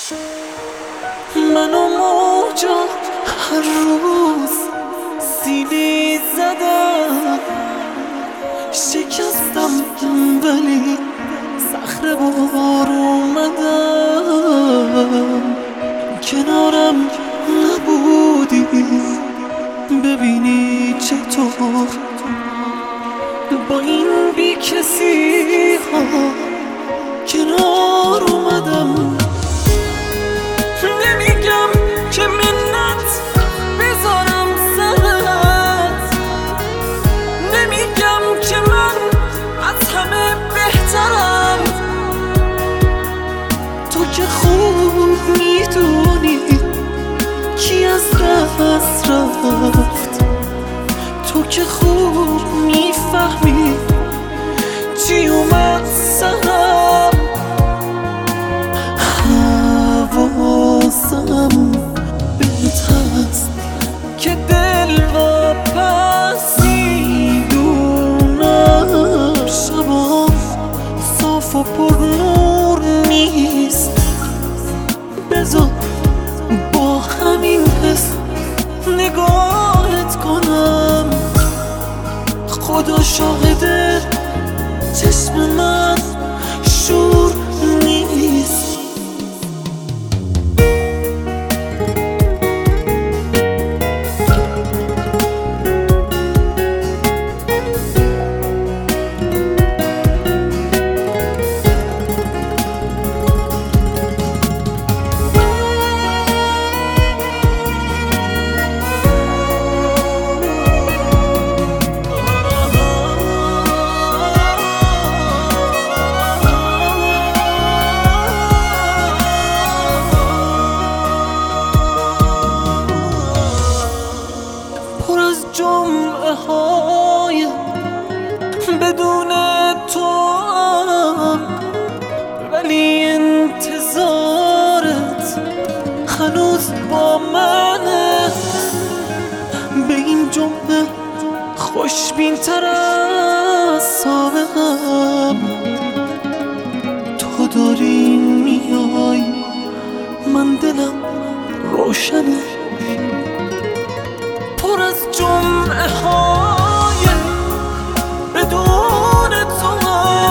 من و موجا هر روز سیلی زدم، شکستم ولی صخره بار اومدم. کنارم نبودی ببینی چطور با این بی کسی ها کنار اومدم. نمیگم که منت بذارم سرت، نمیگم که من از همه بهترم. تو که خوب میدونی کی از دست رفت، تو که خوب میفهمی چی اومد سرم. حواسم بهت هست که دل واپسی دونم. شبا صاف و پر نور نیست، بذار با همین حس نگاهت کنم. خدا شاهده چشم من شور نیست. جمعه های بدون تو هم، ولی انتظارت هنوز با منه. به این جمعه خوشبین تر از سابقم. تو داری میای من دلم روشنه، پر از جمعه های بدون تو هم،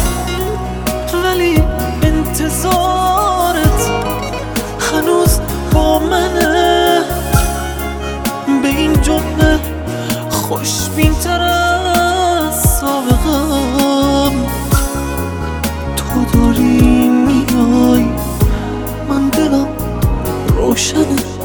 ولی انتظارت هنوز با منه. به این جمعه خوشبین تر از سابقم. تو داری میای من دلم روشنه.